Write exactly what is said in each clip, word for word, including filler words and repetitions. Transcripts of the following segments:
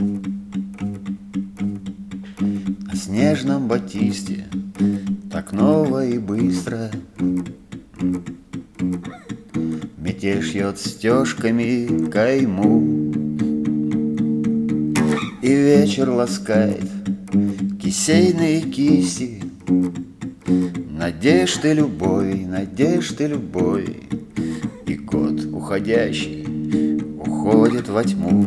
На снежном батисте так ново и быстро метель шьет стежками кайму, и вечер ласкает кисейные кисти надежды любой, надежды любой. И год уходящий уходит во тьму.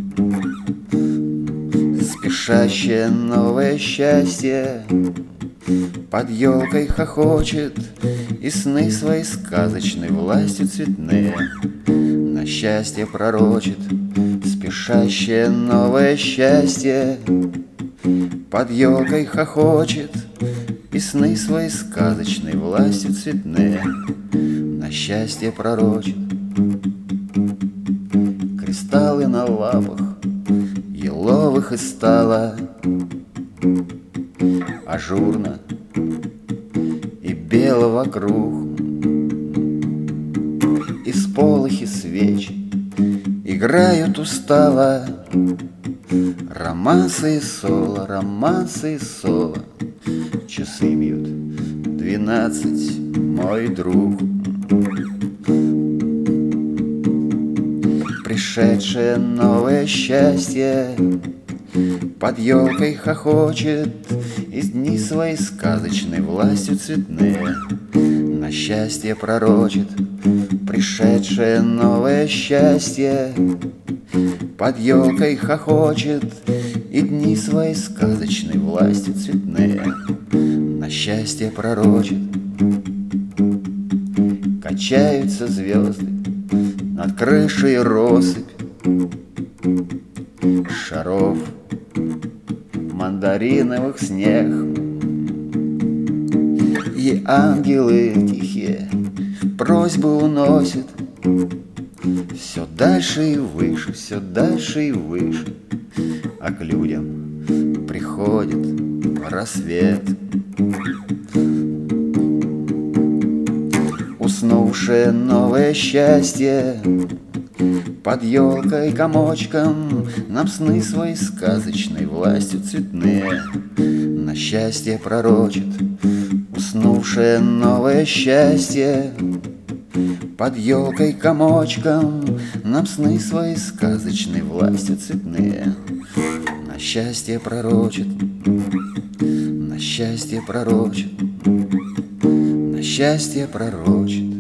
Спешащее новое счастье под елкой хохочет, и сны свои сказочной властью цветные на счастье пророчит. Спешащее новое счастье под елкой хохочет, и сны свои сказочной властью цветные на счастье пророчит. Кристаллы на лапах еловых и стало ажурно и бело вокруг, и всполохи свеч играют устало. Романсы и соло, романсы и соло. Часы бьют двенадцать, мой друг. Пришедшее новое счастье под елкой хохочет, и дни свои сказочной властью цветные на счастье пророчит. Пришедшее новое счастье под елкой хохочет, и дни свои сказочной властью цветные на счастье пророчит. Качаются звезды над крышей россыпь шаров мандариновых снег, и ангелы тихие просьбы уносят все дальше и выше, все дальше и выше, а к людям приходит рассвет. Уснувшее новое счастье под елкой комочком нам сны свои сказочной властью цветные на счастье пророчит. Уснувшее новое счастье под елкой комочком нам сны свои сказочной властью цветные на счастье пророчит, на счастье пророчит, на счастье пророчит.